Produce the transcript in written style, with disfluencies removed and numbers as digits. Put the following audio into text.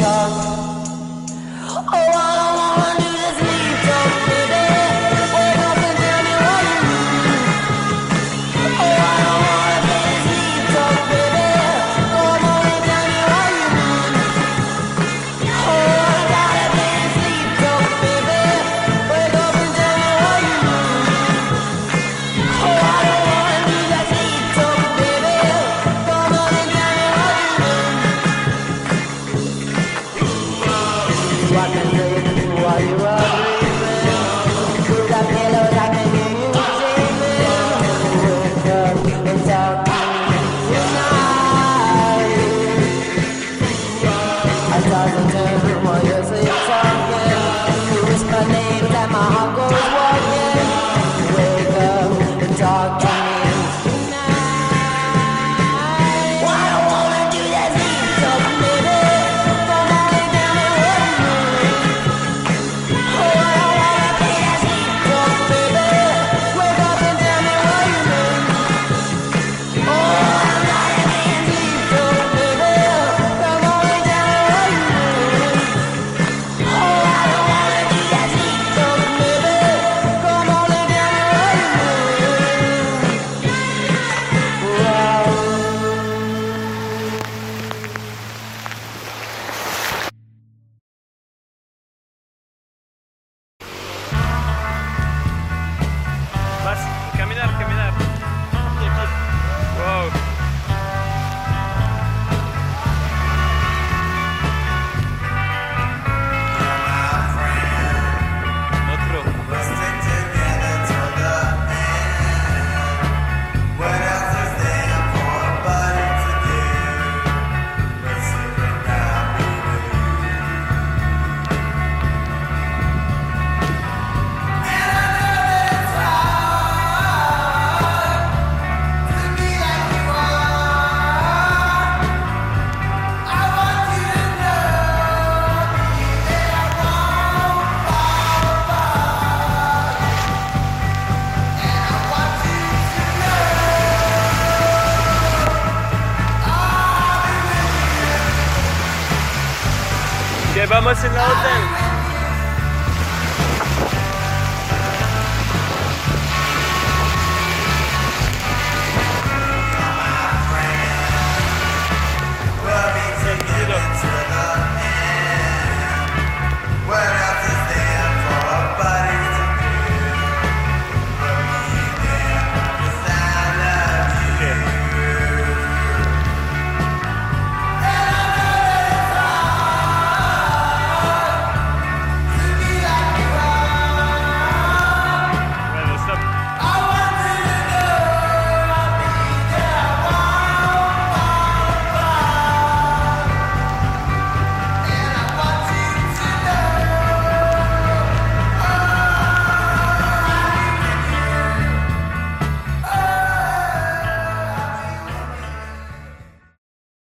talk. Oh, I don't wanna do this leave talk, baby. Wake up and tell me what you mean. Oh, I don't wanna do this leave talk, baby. Come on and tell me what you mean. Oh, I gotta be this leave talk, baby. Wake up and tell me what you mean. Oh, I don't wanna do that leave talk, baby. Come on and tell me what you mean. I can tell you while you are breathing. Through the pillows I can hear you dreaming. Wake up and talk to me tonight. I toss and turn while you're sleep talking. You whisper names and my heart goes walking. Wake up and talk to me tonight. I don't wanna do that sleep talk, baby. Come on and tell me what you mean. Oh, I don't wanna play that sleep talk, baby. Wake up and tell me what you mean. Oh, I'm not a man sleep talk, baby. Come on and tell me what you mean. Oh, I don't wanna do that sleep talk, baby. Come on and tell me what you mean. Wow. Vas, caminar, caminar. Aquí, aquí. Wow. Otro. Que vamos en la hotel.